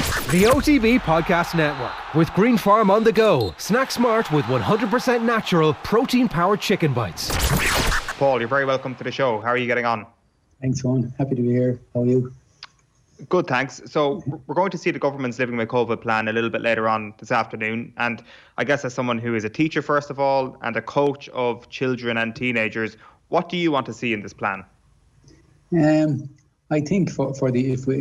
The OTB Podcast Network with Green Farm on the go. Snack smart with 100% natural protein-powered chicken bites. Paul, you're very welcome to the show. How are you getting on? Thanks, Owen. Happy to be here. How are you? Good, thanks. So we're going to see the government's Living with COVID plan a little bit later on this afternoon. And I guess as someone who is a teacher, first of all, and a coach of children and teenagers, what do you want to see in this plan? I think what do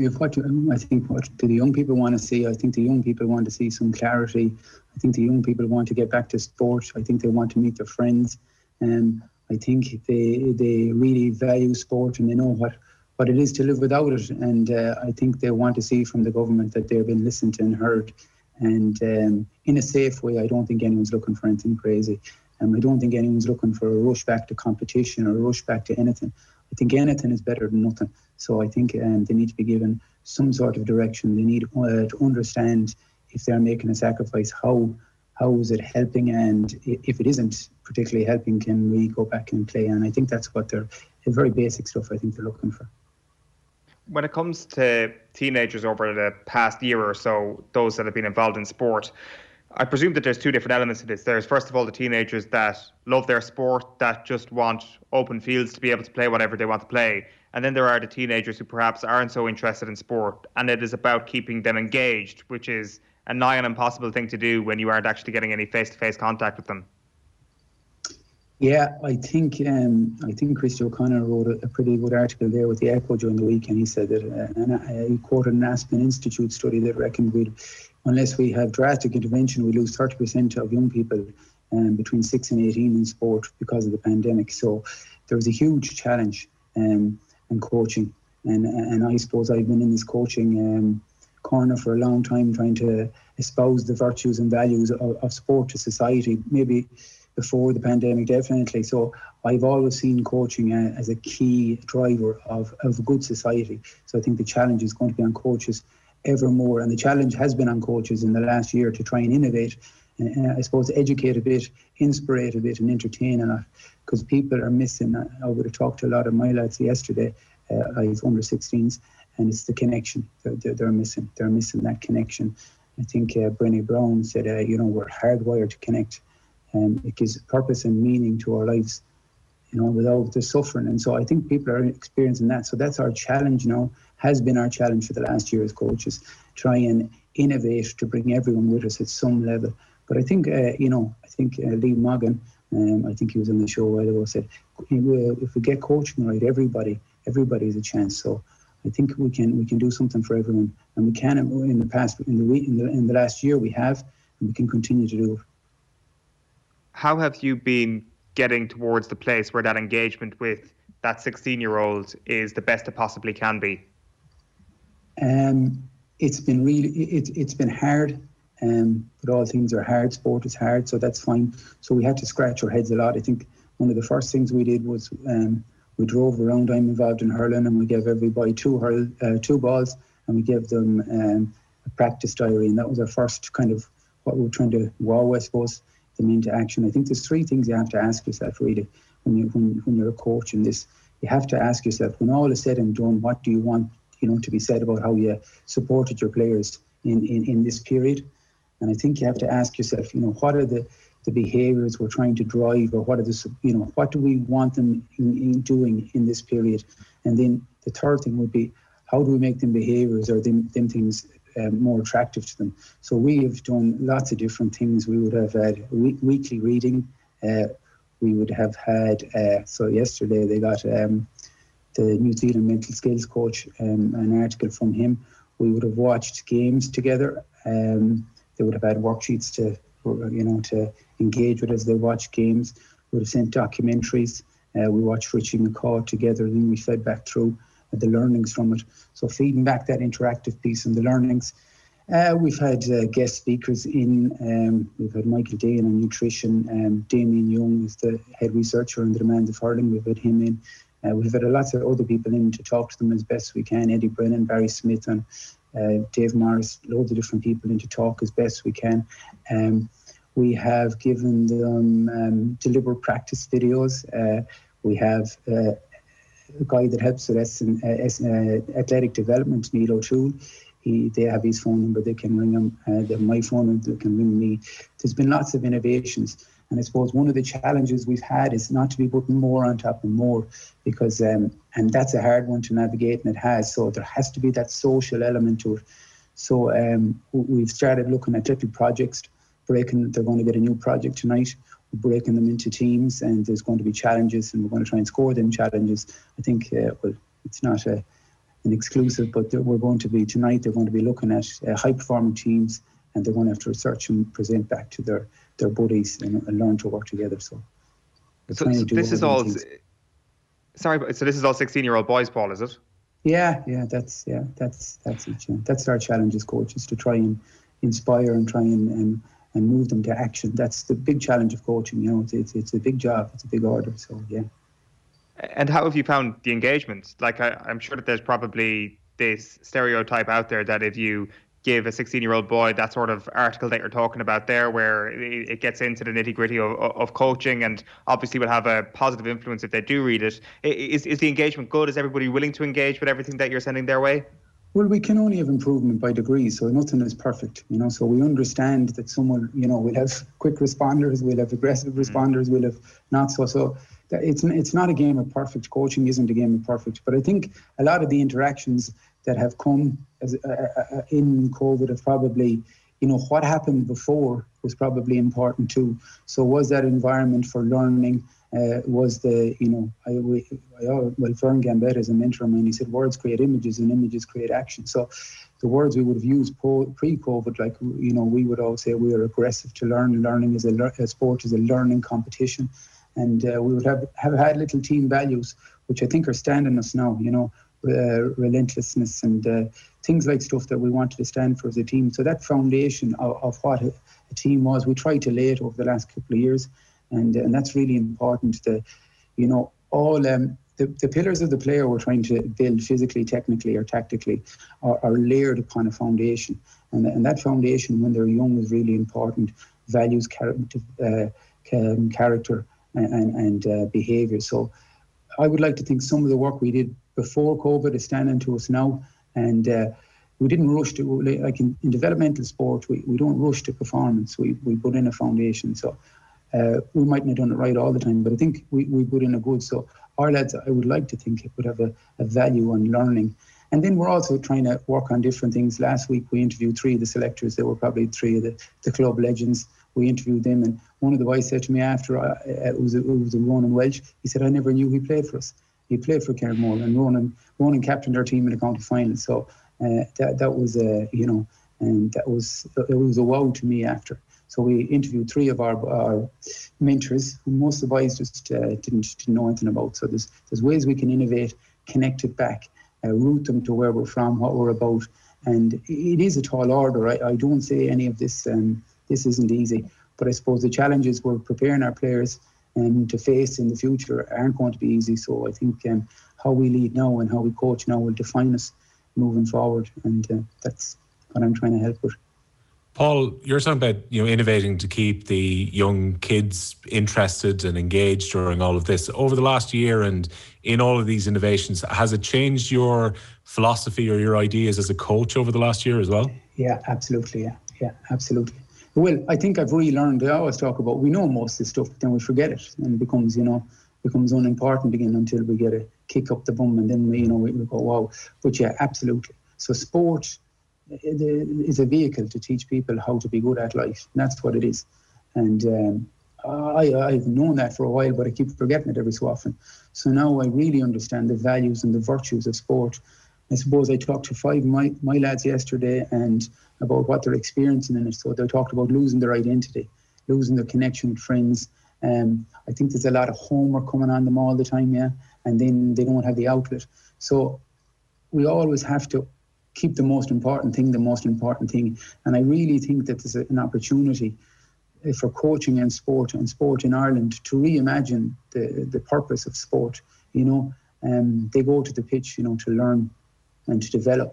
the young people want to see? I think the young people want to see some clarity. I think the young people want to get back to sport. I think they want to meet their friends. I think they really value sport and they know what it is to live without it. And I think they want to see from the government that they've been listened to and heard. And in a safe way, I don't think anyone's looking for anything crazy. I don't think anyone's looking for a rush back to competition or a rush back to anything. I think anything is better than nothing. So I think they need to be given some sort of direction. They need to understand if they're making a sacrifice, how is it helping? And if it isn't particularly helping, can we go back and play? And I think that's what they're very basic stuff I think they're looking for. When it comes to teenagers over the past year or so, those that have been involved in sport, I presume that there's two different elements to this. There's, first of all, the teenagers that love their sport, that just want open fields to be able to play whatever they want to play. And then there are the teenagers who perhaps aren't so interested in sport. And it is about keeping them engaged, which is a nigh on impossible thing to do when you aren't actually getting any face-to-face contact with them. Yeah, I think Christy O'Connor wrote a pretty good article there with the Echo during the week, and he said that, and he quoted an Aspen Institute study that reckoned unless we have drastic intervention, we lose 30% of young people between 6 and 18 in sport because of the pandemic. So there's a huge challenge in coaching, and I suppose I've been in this coaching corner for a long time, trying to espouse the virtues and values of sport to society, maybe before the pandemic, definitely. So I've always seen coaching as a key driver of a good society. So I think the challenge is going to be on coaches ever more, and the challenge has been on coaches in the last year to try and innovate, I suppose educate a bit, inspire a bit and entertain a lot, because people are missing. I would have talked to a lot of my lads yesterday, I have under 16s, and it's the connection they're missing. They're missing that connection. I think Brené Brown said, we're hardwired to connect. It gives purpose and meaning to our lives, without the suffering. And so I think people are experiencing that. So that's our challenge now, has been our challenge for the last year as coaches, try and innovate to bring everyone with us at some level. But I think, Lee Moggan, I think he was on the show a while ago, said, if we get coaching right, everybody has a chance. So I think we can do something for everyone, and we can in the past, in the last year we have, and we can continue to do it. How have you been getting towards the place where that engagement with that 16-year-old is the best it possibly can be? It's been hard, but all things are hard. Sport is hard, so that's fine. So we had to scratch our heads a lot. I think one of the first things we did was we drove around. I'm involved in hurling, and we gave everybody two balls, and we gave them a practice diary, and that was our first kind of what we were trying to I suppose, them into action. I think there's three things you have to ask yourself really when you're a coach in this. You have to ask yourself, when all is said and done, what do you want to be said about how you supported your players in this period? And I think you have to ask yourself, what are the behaviours we're trying to drive, or what are what do we want them in doing in this period? And then the third thing would be, how do we make them behaviours or them things more attractive to them? So we have done lots of different things. We would have had weekly reading. We would have had, so yesterday they got the New Zealand mental skills coach, an article from him. We would have watched games together. They would have had worksheets to engage with as they watch games. We would have sent documentaries. We watched Richie McCaw together, and then we fed back through the learnings from it. So feeding back that interactive piece and the learnings. We've had guest speakers in. We've had Michael Dayan on nutrition. Damien Young is the head researcher on the demands of hurling. We've had him in. We've had lots of other people in to talk to them as best we can. Eddie Brennan, Barry Smith, and Dave Morris, loads of different people in to talk as best we can. We have given them deliberate practice videos. We have a guy that helps with athletic development, Neil O'Toole. they have his phone number, they can ring him. They have my phone number, they can ring me. There's been lots of innovations. And I suppose one of the challenges we've had is not to be putting more on top of more, because, and that's a hard one to navigate, and it has. So there has to be that social element to it. So we've started looking at little projects, they're going to get a new project tonight. We're breaking them into teams, and there's going to be challenges, and we're going to try and score them challenges. I think, it's not an exclusive, but we're going to be tonight, they're going to be looking at high-performing teams, and they're going to have to research and present back to their buddies and learn to work together. So this is all 16-year-old boys, Paul, is it? Yeah, that's it. Yeah. That's our challenge as coaches, to try and inspire and try and move them to action. That's the big challenge of coaching. It's a big job, it's a big order. So yeah. And how have you found the engagement? Like, I'm sure that there's probably this stereotype out there that if you give a 16-year-old boy that sort of article that you're talking about there, where it gets into the nitty-gritty of coaching, and obviously will have a positive influence if they do read it. Is the engagement good? Is everybody willing to engage with everything that you're sending their way? Well, we can only have improvement by degrees, so nothing is perfect, so we understand that someone, we'll have quick responders, we'll have aggressive responders, we'll have not so it's not a game of perfect. Coaching isn't a game of perfect, but I think a lot of the interactions that have come in COVID have probably, what happened before was probably important too. So was that environment for learning, was the, Fern Gambetta is a mentor of mine, he said words create images and images create action. So the words we would have used pre-COVID, like, we would all say we are aggressive to learn. Learning is a sport is a learning competition. And we would have had little team values, which I think are standing us now, relentlessness and things like stuff that we wanted to stand for as a team. So that foundation of what a team was, we tried to lay it over the last couple of years. And that's really important. All the pillars of the player we're trying to build physically, technically or tactically are layered upon a foundation. And that foundation, when they're young, is really important. Values, character, and behaviour. So I would like to think some of the work we did before COVID is standing to us now, and we didn't rush to, like in developmental sport, we don't rush to performance. We put in a foundation. So we mightn't have done it right all the time, but I think we put in a good. So our lads, I would like to think it would have a value on learning. And then we're also trying to work on different things. Last week we interviewed 3 of the selectors. There were probably 3 of the club legends. We interviewed them, and one of the boys said to me after, it was a Ronan Welch, he said, I never knew he played for us. He played for Cairnmore, and Ronan captained our team in the county final. So that was and it was a wow to me after. So we interviewed 3 of our mentors, who most of the boys just didn't know anything about. So there's ways we can innovate, connect it back, root them to where we're from, what we're about. And it is a tall order. I don't say any of this, this isn't easy. But I suppose the challenges we're preparing our players to face in the future aren't going to be easy. So I think how we lead now and how we coach now will define us moving forward. And that's what I'm trying to help with. Paul, you're talking about innovating to keep the young kids interested and engaged during all of this. Over the last year and in all of these innovations, has it changed your philosophy or your ideas as a coach over the last year as well? Yeah, absolutely. Yeah, absolutely. Well, I think I've relearned. I always talk about, we know most of this stuff, but then we forget it, and it becomes unimportant again until we get a kick up the bum, and then we go, wow. But yeah, absolutely. So sport is a vehicle to teach people how to be good at life. And that's what it is. And I've known that for a while, but I keep forgetting it every so often. So now I really understand the values and the virtues of sport. I suppose I talked to 5 of my lads yesterday and about what they're experiencing in it. So they talked about losing their identity, losing their connection with friends. I think there's a lot of homework coming on them all the time, and then they don't have the outlet. So we always have to keep the most important thing. And I really think that there's an opportunity for coaching and sport in Ireland to reimagine the purpose of sport. They go to the pitch, to learn and to develop,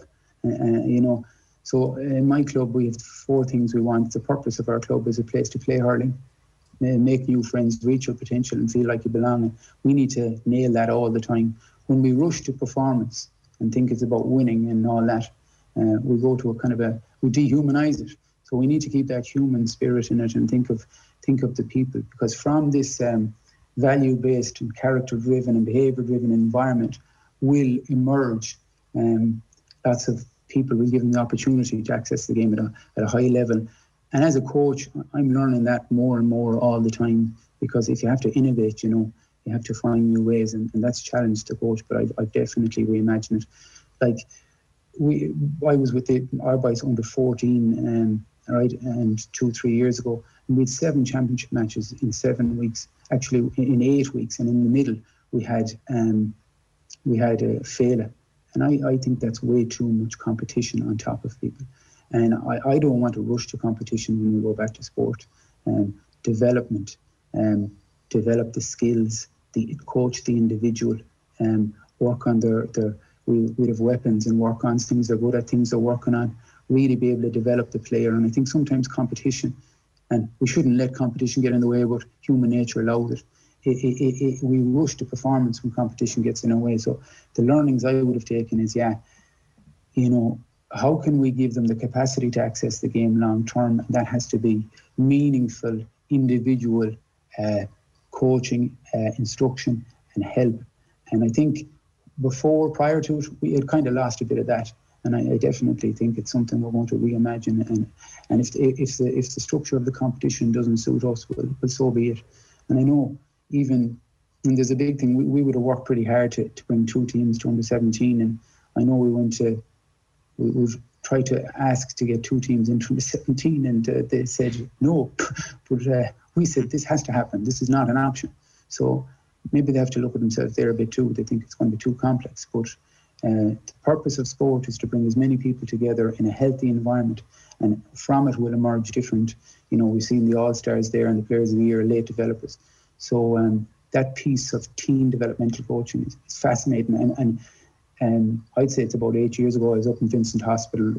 So in my club, we have 4 things we want. The purpose of our club is a place to play hurling, make new friends, reach your potential and feel like you belong. And we need to nail that all the time. When we rush to performance and think it's about winning and all that, we go to we dehumanize it. So we need to keep that human spirit in it and think of the people, because from this value-based and character-driven and behaviour-driven environment will emerge lots of people will give them the opportunity to access the game at a high level. And as a coach, I'm learning that more and more all the time, because if you have to innovate, you have to find new ways, and that's a challenge to coach, but I've definitely reimagined it. Like, I was with our boys under 14, right, and 2-3 years ago, and we had 7 championship matches in 7 weeks, actually in 8 weeks, and in the middle we had a failure. And I think that's way too much competition on top of people. And I don't want to rush to competition when we go back to sport. Development, develop the skills, coach the individual, work on we have weapons and work on things they're good at, things they're working on, really be able to develop the player. And I think sometimes competition, and we shouldn't let competition get in the way, but human nature allows it. We rush to performance when competition gets in our way. So the learnings I would have taken is, how can we give them the capacity to access the game long term? That has to be meaningful, individual coaching, instruction and help. And I think prior to it, we had kind of lost a bit of that. And I definitely think it's something we're going to reimagine. And if the structure of the competition doesn't suit us, well, so be it. And I know and there's a big thing, we would have worked pretty hard to bring 2 teams to under 17. And I know we've tried to ask to get 2 teams into under 17, and they said no. But we said this has to happen. This is not an option. So maybe they have to look at themselves there a bit too. They think it's going to be too complex. But the purpose of sport is to bring as many people together in a healthy environment, and from it will emerge different. We've seen the All-Stars there and the Players of the Year, late developers. So that piece of team developmental coaching is fascinating. And I'd say it's about 8 years ago, I was up in Vincent Hospital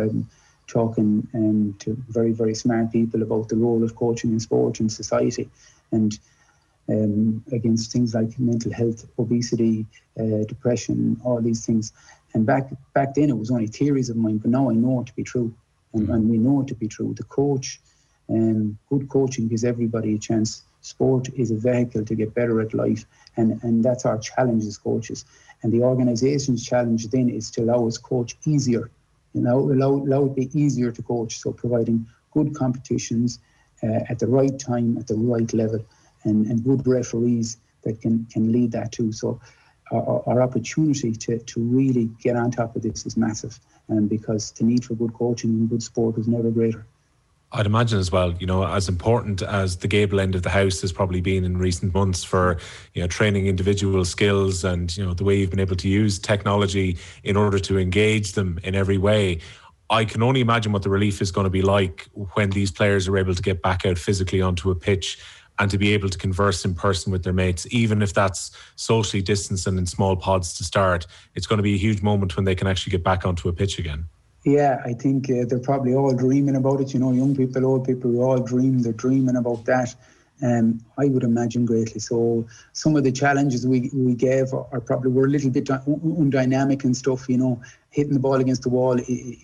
talking to very, very smart people about the role of coaching in sport and society, and against things like mental health, obesity, depression, all these things. And back then it was only theories of mine, but now I know it to be true. And we know it to be true. The coach, good coaching gives everybody a chance. Sport is a vehicle to get better at life, and that's our challenge as coaches. And the organisation's challenge then is to allow us coach easier, allow it be easier to coach. So providing good competitions at the right time, at the right level, and good referees that can lead that too. So our opportunity to really get on top of this is massive, because the need for good coaching and good sport is never greater. I'd imagine as well, as important as the Gable end of the house has probably been in recent months for, training individual skills and, the way you've been able to use technology in order to engage them in every way. I can only imagine what the relief is going to be like when these players are able to get back out physically onto a pitch and to be able to converse in person with their mates, even if that's socially distanced and in small pods to start. It's going to be a huge moment when they can actually get back onto a pitch again. Yeah, I think they're probably all dreaming about it. Young people, old people, we all they're dreaming about that. I would imagine greatly. So some of the challenges we gave are probably were a little bit undynamic and stuff. Hitting the ball against the wall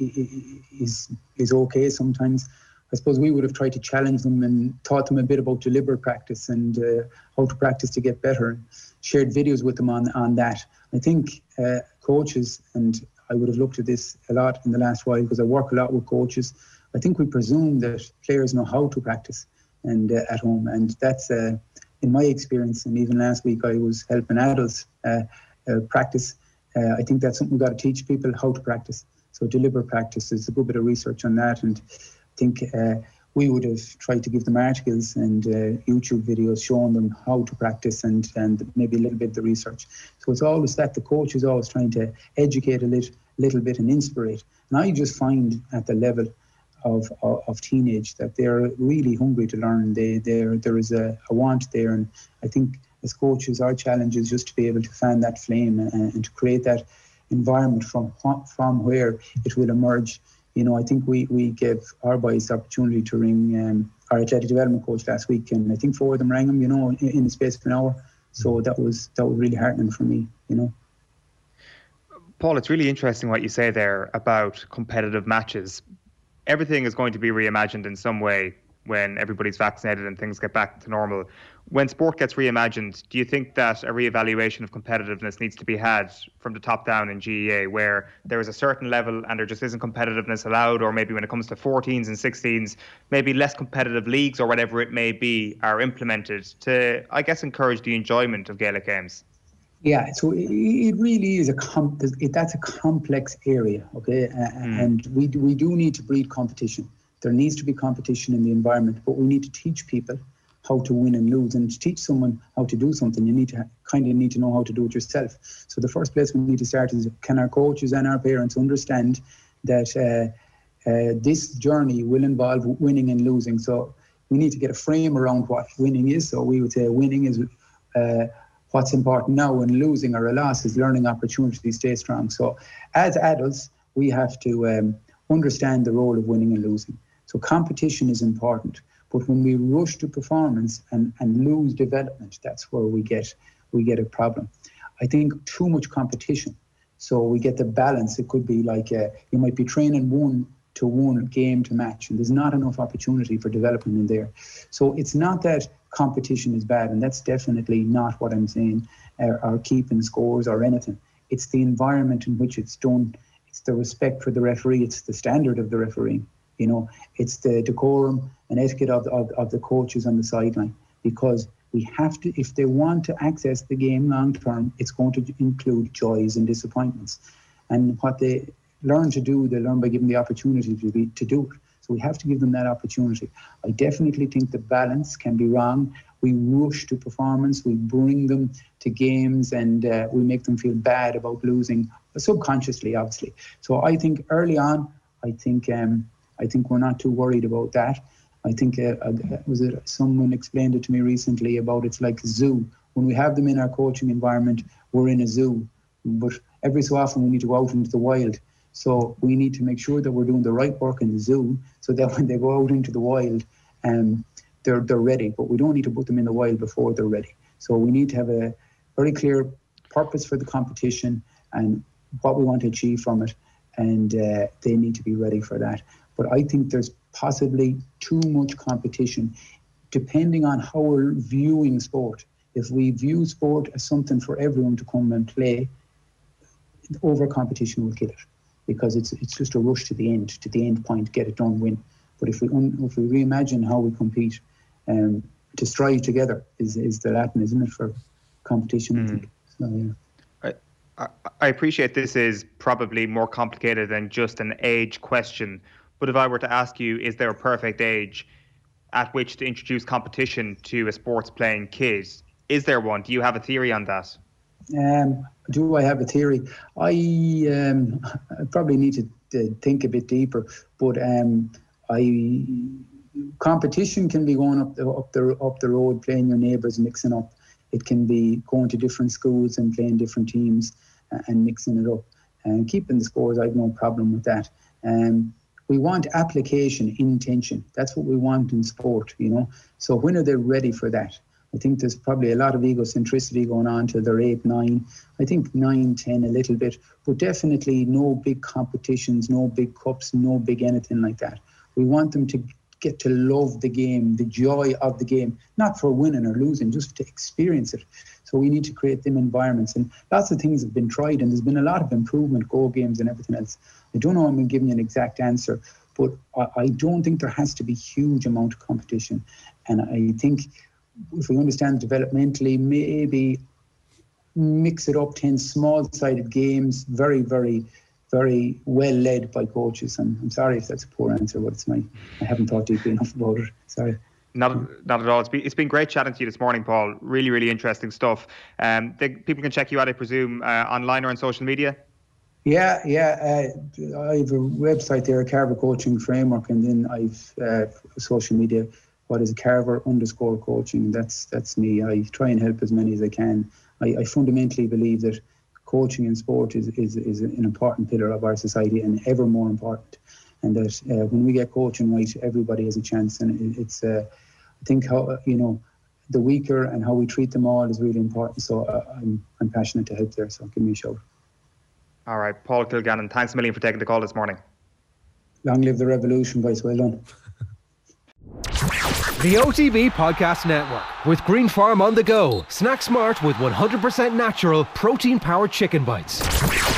is okay sometimes. I suppose we would have tried to challenge them and taught them a bit about deliberate practice and how to practice to get better. Shared videos with them on that. I think coaches, and I would have looked at this a lot in the last while because I work a lot with coaches. I think we presume that players know how to practice and at home, and that's in my experience. And even last week I was helping adults practice. I think that's something we've got to teach people, how to practice. So deliberate practice, there's a good bit of research on that, and I think we would have tried to give them articles and YouTube videos showing them how to practice and maybe a little bit of the research. So it's always that the coach is always trying to educate a little bit and inspire. And I just find at the level of teenage that they're really hungry to learn. There is a want there, and I think as coaches our challenge is just to be able to fan that flame and to create that environment from where it will emerge. I think we gave our boys the opportunity to ring our athletic development coach last week, and I think 4 of them rang him, in the space of an hour. So that was really heartening for me, Paul, it's really interesting what you say there about competitive matches. Everything is going to be reimagined in some way when everybody's vaccinated and things get back to normal. When sport gets reimagined, do you think that a reevaluation of competitiveness needs to be had from the top down in GEA, where there is a certain level and there just isn't competitiveness allowed, or maybe when it comes to 14s and 16s, maybe less competitive leagues or whatever it may be are implemented to, I guess, encourage the enjoyment of Gaelic games? Yeah, so it really is that's a complex area, okay? And we do need to breed competition. There needs to be competition in the environment, but we need to teach people how to win and lose. And to teach someone how to do something, you need to know how to do it yourself. So the first place we need to start is, can our coaches and our parents understand that this journey will involve winning and losing? So we need to get a frame around what winning is. So we would say winning is what's important now, and losing or a loss is learning opportunity, stay strong. So as adults, we have to understand the role of winning and losing. So competition is important, but when we rush to performance and lose development, that's where we get a problem. I think too much competition, so we get the balance. It could be like you might be training 1-to-1 game to match, and there's not enough opportunity for development in there. So it's not that competition is bad, and that's definitely not what I'm saying, or keeping scores or anything. It's the environment in which it's done. It's the respect for the referee. It's the standard of the refereeing. You know, it's the decorum and etiquette of the coaches on the sideline. Because we have to, if they want to access the game long term, it's going to include joys and disappointments. And what they learn to do, they learn by giving the opportunity to do it. So we have to give them that opportunity. I definitely think the balance can be wrong. We rush to performance, we bring them to games, and we make them feel bad about losing, subconsciously, obviously. So I think early on, I think we're not too worried about that. I think someone explained it to me recently about it's like a zoo. When we have them in our coaching environment, we're in a zoo. But every so often we need to go out into the wild. So we need to make sure that we're doing the right work in the zoo, so that when they go out into the wild, they're ready. But we don't need to put them in the wild before they're ready. So we need to have a very clear purpose for the competition and what we want to achieve from it, and they need to be ready for that. But I think there's possibly too much competition, depending on how we're viewing sport. If we view sport as something for everyone to come and play, over competition will kill it, because it's just a rush to the end point, get it done, win. But if we reimagine how we compete, to strive together is the Latin, isn't it, for competition? I think. So, yeah. I appreciate this is probably more complicated than just an age question, but if I were to ask you, is there a perfect age at which to introduce competition to a sports playing kid? Is there one? Do you have a theory on that? Do I have a theory? I probably need to think a bit deeper, but competition can be going up the road, playing your neighbours, mixing up. It can be going to different schools and playing different teams and mixing it up and keeping the scores. I have no problem with that. We want application, intention. That's what we want in sport, you know. So when are they ready for that? I think there's probably a lot of egocentricity going on till they're 8, 9. I think 9, 10 a little bit, but definitely no big competitions, no big cups, no big anything like that. We want them to get to love the game, the joy of the game, not for winning or losing, just to experience it. So we need to create them environments, and lots of things have been tried, and there's been a lot of improvement, Go games and everything else. I don't know I'm giving you an exact answer, but I don't think there has to be huge amount of competition. And I think if we understand developmentally, maybe mix it up, 10 small-sided games, very, very, very well led by coaches. And I'm sorry if that's a poor answer, but I haven't thought deeply enough about it. Sorry. Not at all. It's been great chatting to you this morning, Paul. Really, really interesting stuff. People can check you out, I presume, online or on social media? Yeah. I have a website there, Carver Coaching Framework, and then I've social media. What is Carver_coaching? That's me. I try and help as many as I can. I fundamentally believe that coaching in sport is an important pillar of our society, and ever more important. And that when we get coaching right, everybody has a chance. And it's I think how the weaker and how we treat them all is really important. So I'm passionate to help there. So give me a shout. All right, Paul Kilgannon, thanks a million for taking the call this morning. Long live the revolution, boys. Well done. The OTB Podcast Network with Green Farm on the go. Snack smart with 100% natural protein-powered chicken bites.